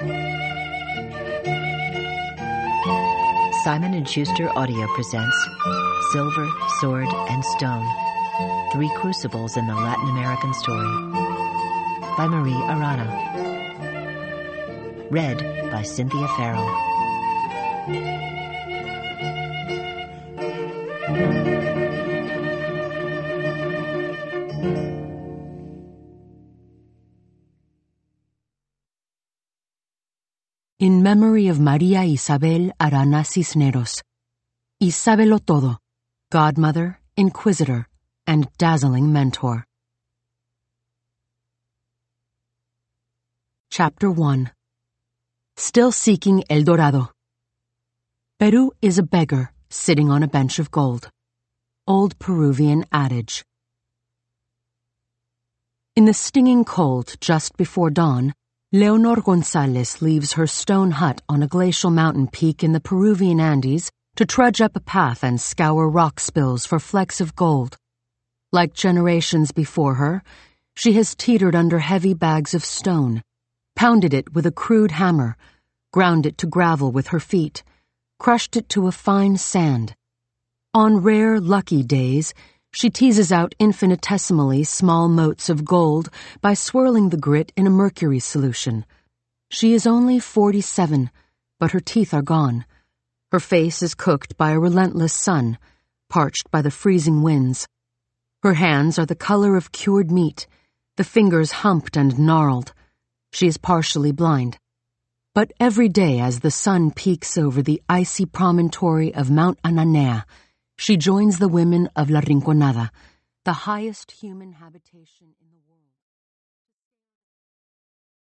Simon & Schuster Audio presents Silver, Sword, and Stone, 3 Crucibles in the Latin American Story, by Marie Arana. Read by Cynthia Farrell. In memory of Maria Isabel Arana Cisneros, Isabelo Todo, godmother, inquisitor, and dazzling mentor. Chapter 1. Still Seeking El Dorado. Peru is a beggar sitting on a bench of gold. Old Peruvian adage. In the stinging cold just before dawn, Leonor Gonzalez leaves her stone hut on a glacial mountain peak in the Peruvian Andes to trudge up a path and scour rock spills for flecks of gold. Like generations before her, she has teetered under heavy bags of stone, pounded it with a crude hammer, ground it to gravel with her feet, crushed it to a fine sand. On rare, lucky days, she teases out infinitesimally small motes of gold by swirling the grit in a mercury solution. She is only 47, but her teeth are gone. Her face is cooked by a relentless sun, parched by the freezing winds. Her hands are the color of cured meat, the fingers humped and gnarled. She is partially blind. But every day as the sun peeks over the icy promontory of Mount Ananea, she joins the women of La Rinconada, the highest human habitation in the world.